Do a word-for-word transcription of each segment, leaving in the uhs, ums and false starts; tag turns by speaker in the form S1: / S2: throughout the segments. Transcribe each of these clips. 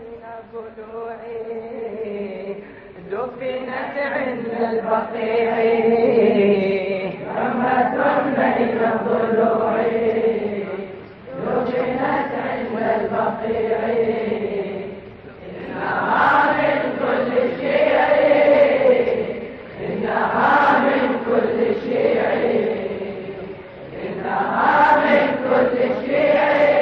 S1: بين ضلوعي دفنت عند البقيع رمة بين ضلوعي دفنت عند البقيع إنها من كل شيء إنها من كل شيء إنها من كل شيء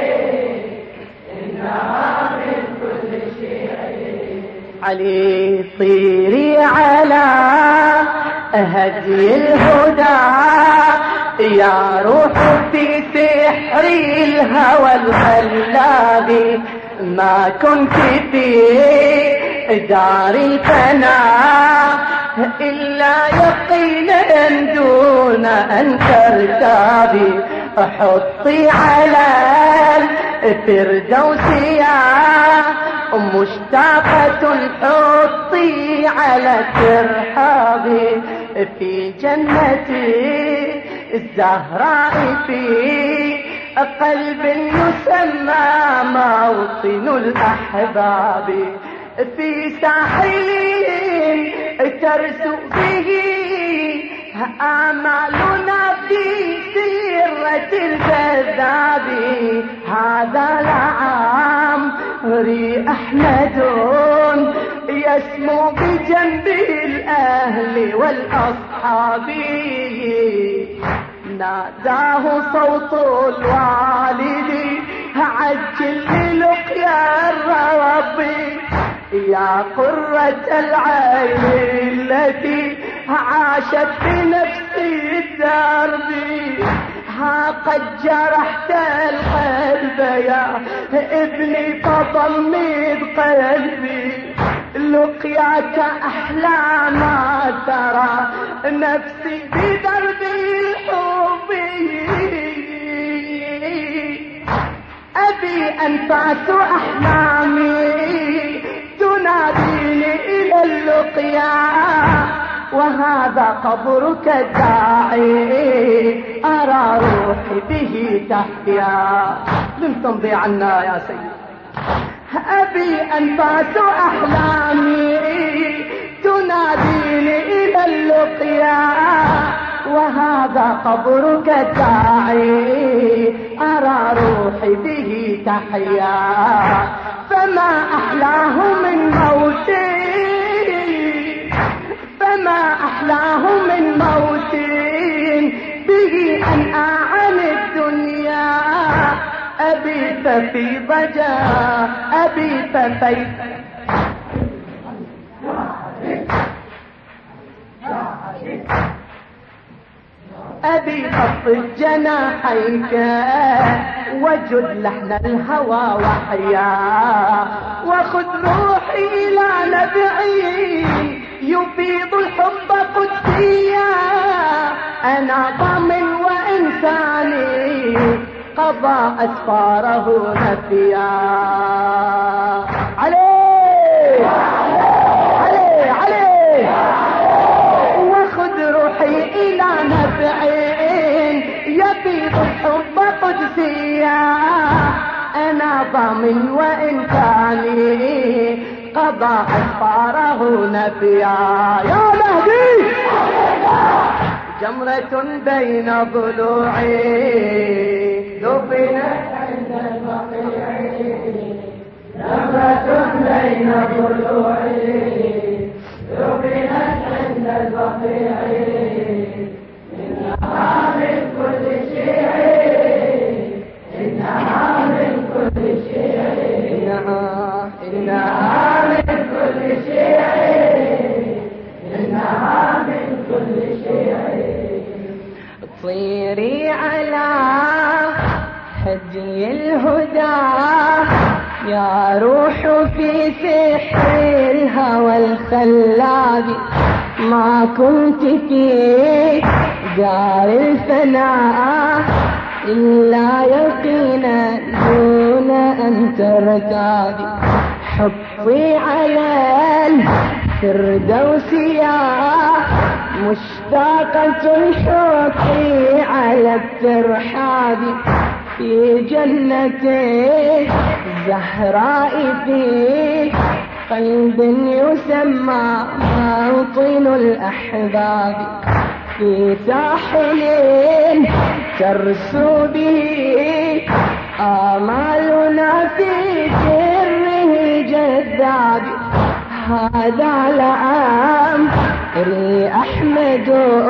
S1: إنها من كل شيء علي طيري على هدي الهدى يا روح في سحر الهوى الخلاب ما كنت في دار الفناء إلا يقينا دون أن ترتابي حطي على الفردوس يا مشتاقة حطي على الترحاب في جنة الزهراء في قلب يسمى موطن الأحباب في ساحل ترسو به آمالنا في سيرة الكذاب هذا العام ري أحمد يسمو بجنب الأهل والأصحاب ناداه صوت الوالد عجل للقيا الرب يا قرة العين التي عاشت بنفس الدرب ها قد جرحت القلب يا ابني فضمد قلبي لقياك أحلى ما ترى نفسي بدرب الحب أبي أنفاس أحلامي تناديني إلى اللقيا وهذا قبرك الداعي أرى روحي به تحيا لم تمضي عنا يا سيدي أبي أنفاس أحلامي تناديني إلى اللقيا وهذا قبرك الداعي أرى روحي به تحيا فما أحلاه من موتي فما أحلاه من موتي به أنأى عن الدنيا أبي ففي ضجا أبي ففي أبي خفض جناحيك وجد لحن الهوى وحيا وخذ روحي إلى نبعي يفيض الحب قدسيا أنا ضامن وإنساني قضى أسفاره نفيا عليه عليه عليه وخذ روحي إلى نبعين يفيض الحب قدسيا أنا ضامن وإنساني قضى أسفاره نفيا يا مهدي جمرة بين ضلوعي دفنت عند البقيع جمرة بين ضلوعي دفنت عند البقيع إنها من كل شيء إنها من كل شيء إنها إنها من كل شيء إنها من كل شيء طيري على هدي الهدى يا روح في سحر الهوى الخلاب ما كنت في دار الفناء إلا يقينا دون أن ترتابي حطي على الفردوس يا مشتاقة حطي على الترحاب في جنة الزهراء في قلب يسمى موطن الأحباب، في ساحل ترسو به آمالنا في سره الجذاب. هذا لعمري أحمد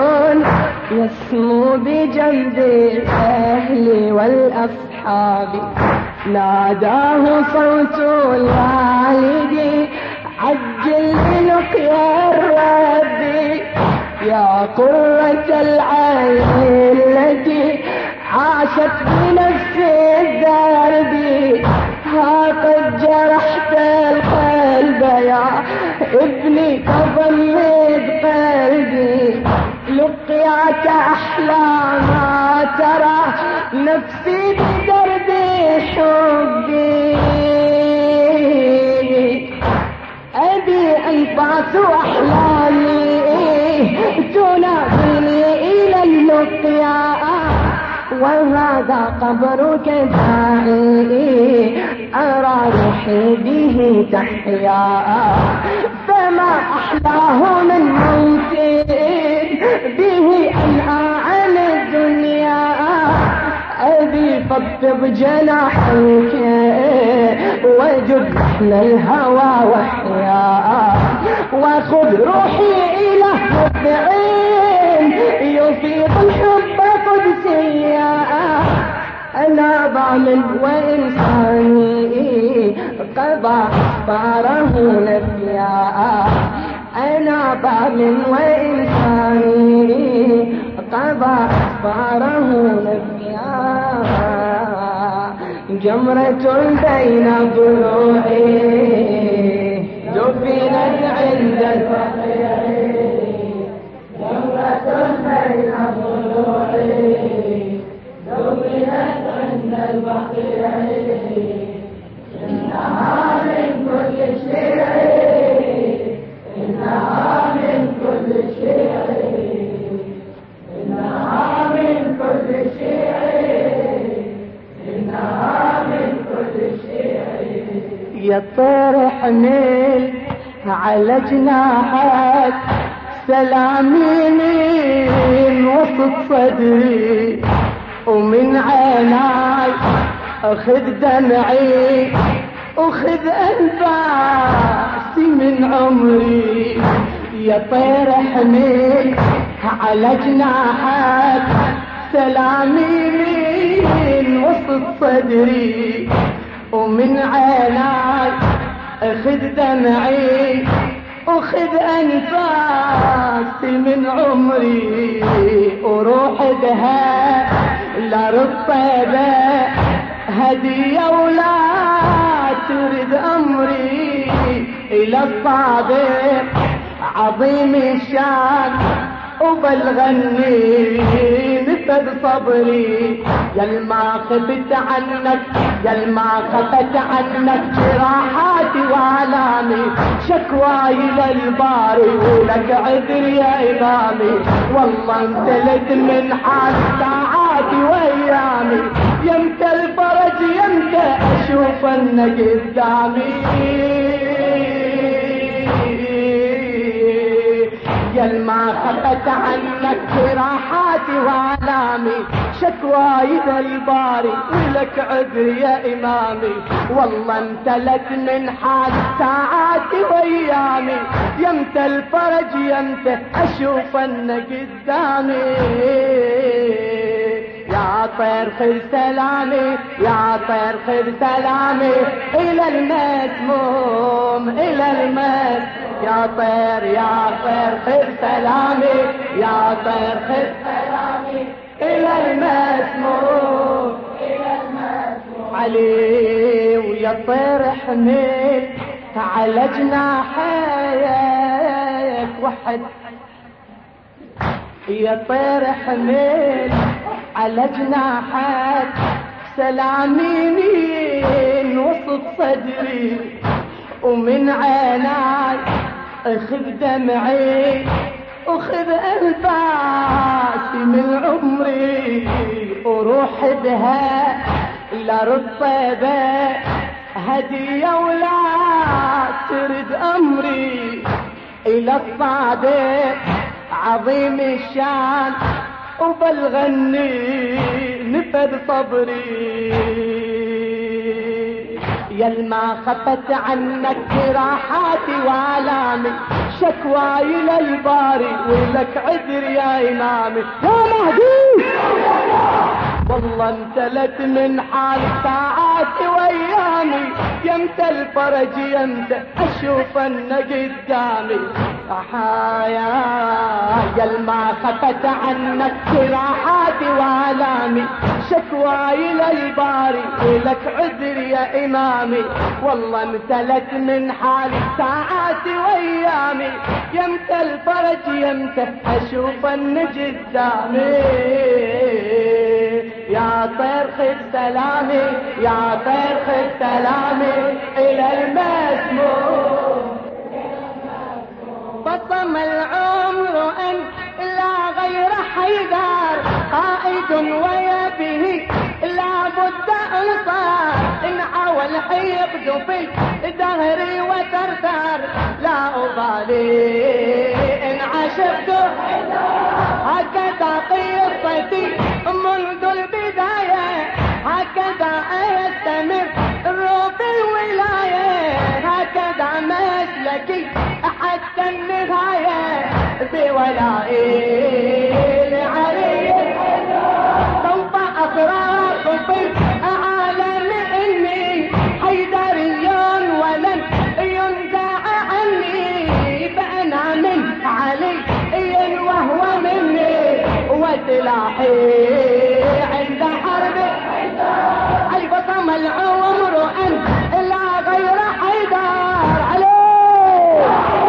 S1: يسمو بجنب الأهل والأصحاب، ناداه صوت الوالد عجل للقيا الرب، يا قرة العين التي عاشت بنفس الدرب، ها قد جرحت القلب يا ابني تضمد قلبي، لقياك أحلى ما ترى نفسي بدرب حبي، أبي أنفاس أحلامي تناديني إلى اللقيا، وهذا قبرك داعي أرى روحي به تحيا، فما أحلاه من موت به أنهى عن الدنيا، أبي فاطب جناحك وجد لحن الهوى وحياء، وخذ روحي إلى مبدعين يفيض الحب قدسيا، أنا ضامن وإنساني قضى أخباره نبيا، أنا ضامن وإنساني قضى أخباره نبيا، جمرة بين ضلوعي دفنت عند الفقير، جمرة بين ضلوعي دفنت عند الفقير، إنها من كل شيء، إنها من كل شيء، إنها من كل شيء، إنها من كل شيء. يا طير حمل على جناحك سلامي من وسط صدري، ومن عيناي أخذ دمعي أخذ أنفاسي من عمري، يا طير حمل على جناحك سلامي من وسط صدري، ومن عيناي أخذ دمعي أخذ أنفاسي من عمري، وروح بها لأرض طيبة هدية ولا ترد أمري، إلى الصادق عظيم الشان وبلغني نفذ صبري، يا ما خفت عنك يا ما خفت عنك جراحاتي وآلامي، شكواي للباري ولك عذر يا إمامي، والله امتلت من حال ساعاتي وأيامي، يمتى الفرج يمتى أشوف انك قدامي، يا ما خفت عنك جراحاتي وآلامي، شكواي ذا الباري ولك عذر يا إمامي، والله امتلت من حال ساعاتي وأيامي، يمتى الفرج يمتى أشوف انك قدامي، يا طير خذ سلامي يا طير خذ سلامي إلى المسموم إلى المسموم، يا طير يا طير خذ سلامي يا طير خذ سلامي إلى المسموم إلى المسموم، علي ويا طير حميد على جناحيك وحد، يا طير حميد على جناحك سلامي من وسط صدري، ومن عيناي اخذ دمعي اخذ انفاسي من عمري، وروح بها لأرض طيبة هدية ولا ترد أمري إلى الصادق عظيم الشان وبالغني نفذ صبري. يلما خفت عنك جراحاتي وآلامي شكواي للباري ولك عذر يا إمامي يا مهدي. والله امتلت من حال ساعاتي وايامي يمتى الفرج يمتى اشوف ان قدامي. احايا يلما خفت عنك جراحاتي والامي شكواي للباري ولك عذر يا امامي. والله امتلت من حال ساعاتي وايامي يمتى الفرج يمتى اشوف ان قدامي. يا طير خذ سلامي يا طير خذ سلامي إلى المسموم. بصم العمر أن لا غير حيدر قائد ويا به لا بد أنصار. إن عوى الحيقد في دهري وترتر لا أبالي إن عشقت هكذا قصتي منذ البداية هكذا أستمر روح الولاية هكذا مسلكي حتى النهاية بولائي لعلي سوف أفرق في عالم إني حيدري ولن ينزع عني فأنا من علي وهو مني وسلاحي عند حرب علي. بصم العمر أن لا غير حيدر عليه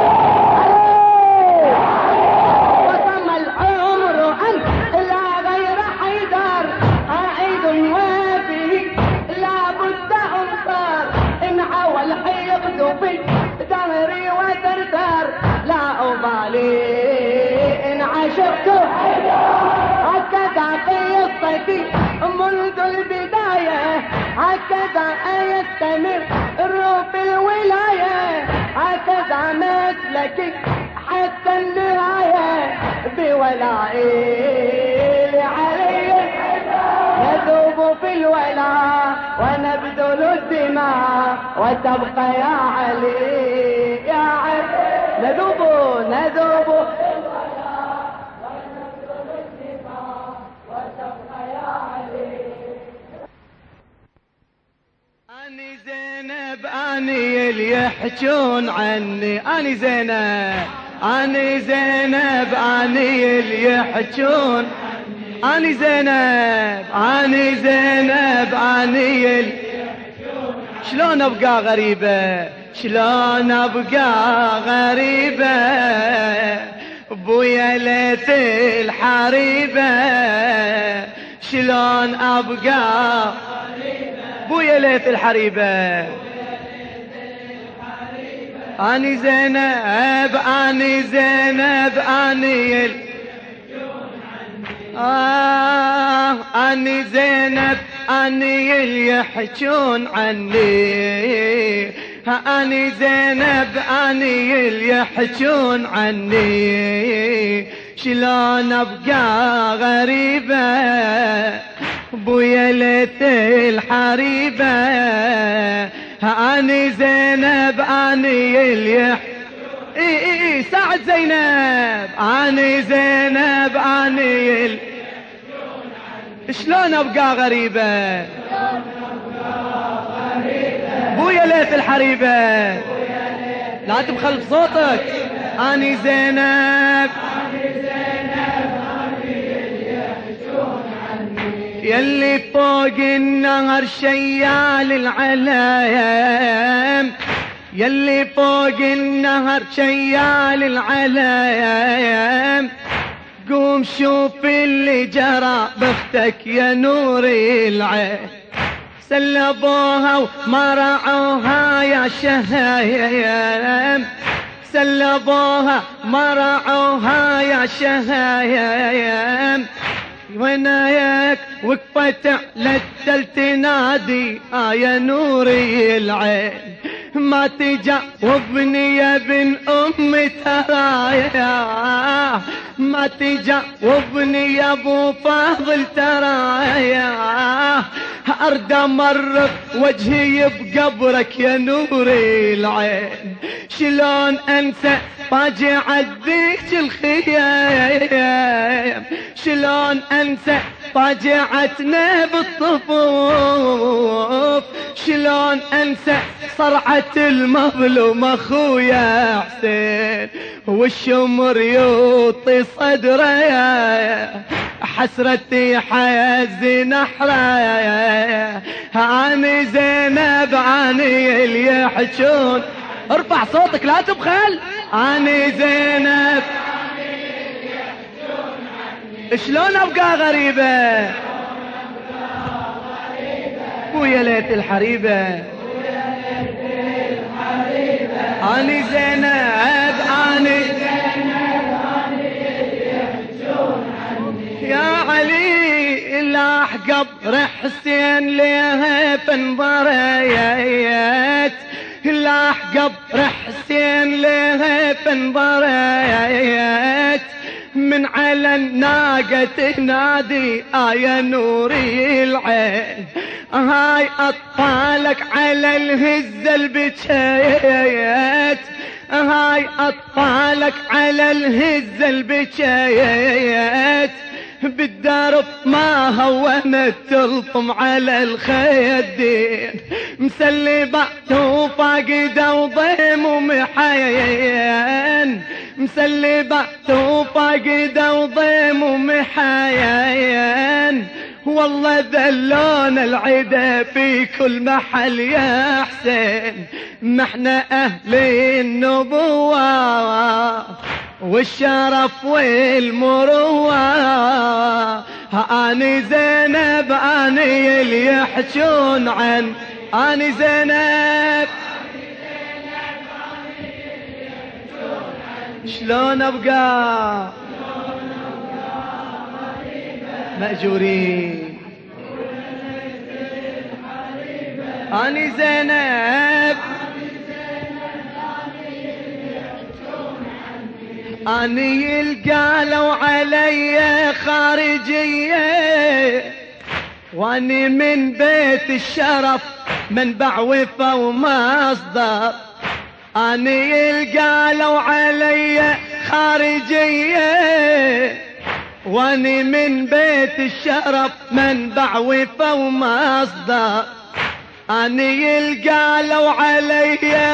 S1: عليه. بصم العمر أن لا غير حيدر قائد وفيه لا بد أنصار. إن عوى الحيقد في دهري وترتر لا أبالي إن عشقت هكذا قصتي منذ البداية هكذا أستمر الروح الولاية هكذا مسلكي حتى النهاية بولائي لعلي نذوب في الولاء ونبذل الدماء وتبقى يا علي يا علي. نذوب نذوب أني زينب أني اللي يحجون عني أني زينب أني زينب أني اللي يحجون أني زينب أني زينب أني اللي شلون أبقى غريبة شلون أبقى غريبة بويا ليت الحريبة شلون أبقى بويا ليت الحريبة. أني زينب أني زينب أني ال... آه أني زينب أني اللي يحجون عني أني زينب أني اللي يحجون عني شلون أبقى غريبة بويا ليت الحريبة. أني زينب أني اللي اي اي اي ساعد زينب أني زينب أني ال... شلون أبقى غريبة بويا ليت الحريبة. لا تبخلف صوتك. أني زينب يلي فوق النهر شيال العلايم يلي فوق النهر شيال العلايم قوم شوف اللي جرى بختك يا نور العين سلبوها ومرعوها يا شهايم سلبوها مرعوها يا شهايم وينك وقفت على التل تنادي آه يا نوري العين ما تجاوبني يا ابن أم ترايا ما تجاوبني يا ابو فاضل ترايا أرد أمر وجهي بقبرك يا نوري العين شلون أنسى فاجعة ذيك الخيام شلون أنسى فاجعتنا بالصفوف شلون أنسى صرعة المظلوم أخويا حسين والشمر يوطي صدره حسرتي حيز نحره عني زينب عني اللي يحجون ارفع صوتك لا تبخل عني زينب شلون ابقى غريبة ويا ليت الحريبة عني زينب عني يا علي لاح قبر حسين ليها فانضريت لاح قبر حسين ليها فانضريت من على الناقة تنادي آه يا نوري العين هاي أطفالك على الهزة البكيت هاي أطفالك على الهزة البكيت بالدرب ما هونت تلطم على الخيدين مسلبات وفاقدة وضيم ومحاين مسلبات وفاقدة وضيم ومحاين والله ذلون العدا في كل محل يا حسين ما احنا اهل النبوة والشرف والمروة اني زينب اني اللي يحجون عن اني زينب شلون ابقى مأجورين اني زينب اني القالوا علي خارجية واني من بيت الشرف منبع وفا ومصدر اني القالوا علي خارجية واني من بيت الشرف منبع وفا ومصدر اني القالوا علي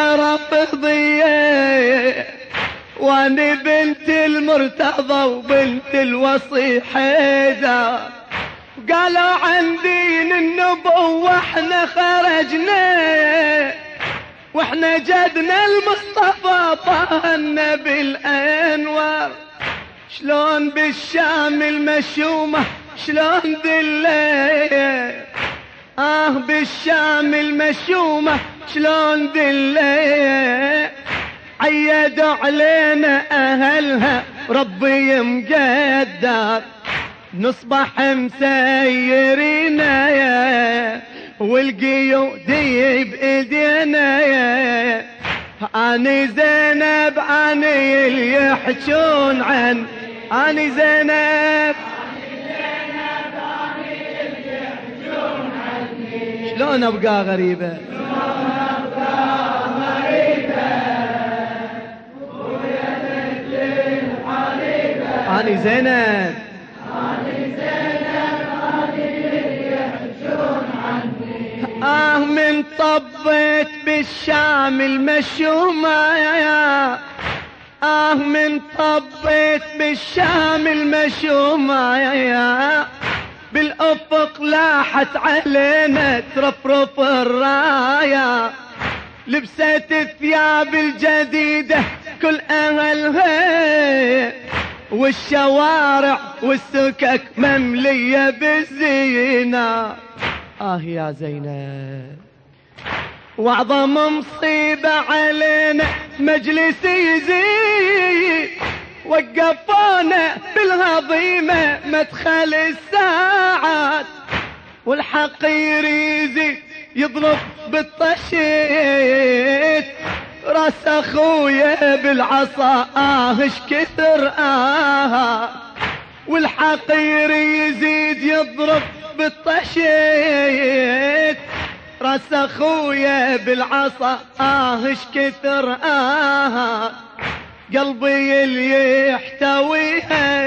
S1: رافضية واني بنت المرتضى وبنت الوصي حيدر قالوا عن دين النبوة احنا خرجنا واحنا جدنا المصطفى طهنا بالانوار شلون بالشام المشومة شلون دلي اه بالشام المشومة شلون دلي عيدوا علينا اهلها ربي مقدر نصبح مسيرينا يا والقيود بايدينا يا اني زينب اني اللي يحجون عن اني زينب شلون ابقى غريبة اني زينب آه من طبيت بالشام المشومة يا آه من طبيت بالشام المشومة يا بالأفق لاحت علينا ترفرف الراية لبست الثياب الجديدة كل أهلها والشوارع والسكك مملية بالزينة آه يا زينب وأعظم مصيبة علينا مجلس يزيد وقفونا الهضيمة مدخل الساعات، والحقير يزيد يضرب بالطشيت، راس اخويا بالعصا اه اش كثر اه، والحقير يزيد يضرب بالطشيت، راس اخويا بالعصا اه اش كثر اه، قلبي اللي يحتويها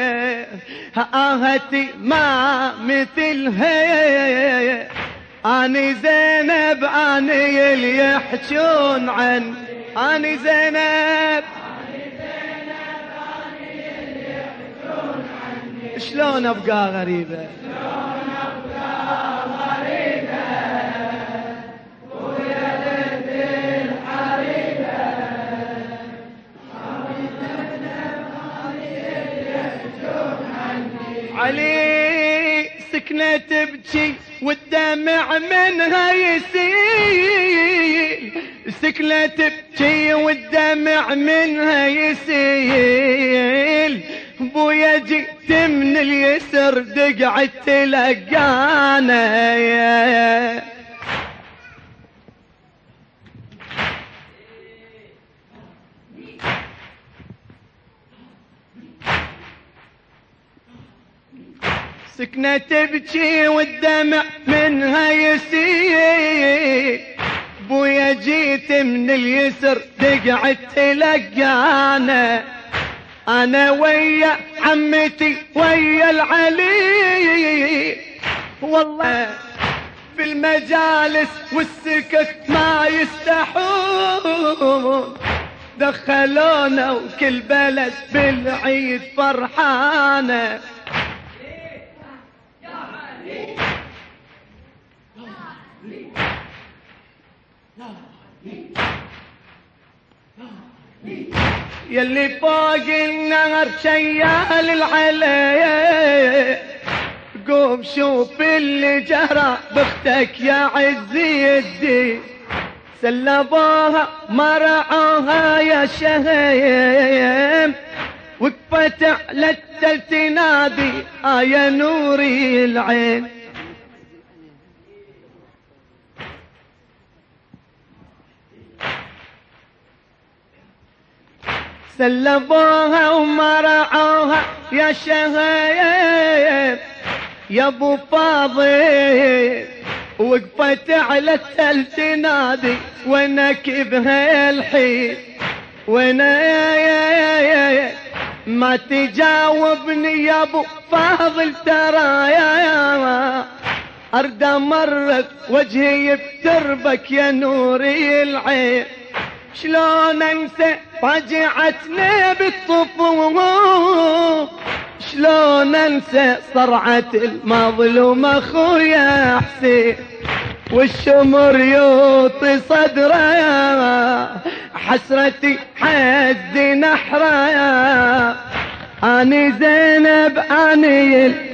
S1: آهتي ما مثلها، اني زينب اني اللي يحجون عن، اني زينب شلون ابقى غريبة، شلون ابقى غريبة ويا ليت الحريبة، علي سكنة تبكي والدمع منها يسيل، سكنة تبكي والدمع منها يسيل، بويا جئت من اليسر دقعت تلقانا، سكنة تبكي والدمع منها يسيل، بويا جيت من اليسر دقعت تلقانا، انا ويا عمتي ويا العلي، والله في المجالس والسكك ما يستحون، دخلونا وكل بلد بالعيد فرحانه، يلي فوق النهر شيال العلي، قوم شوف اللي جرى بختك يا عزي الدين، سلبوها مرعوها يا شهيم، وقفت على التل تنادي آه يا نوري العين، سلبوها ومرعوها يا شهيم يا ابو فاضل، وقفت على التل تنادي وينك بهالحين، وينا ما تجاوبني يا ابو فاضل، ترى يا ارد امرك وجهي بتربك يا نوري العين، شلون انسى فجعتني بالطفوف، شلون انسى صرعة المظلوم اخويا حسين، والشمر يوطي صدره حسرتي حد نحره، اني زينب اني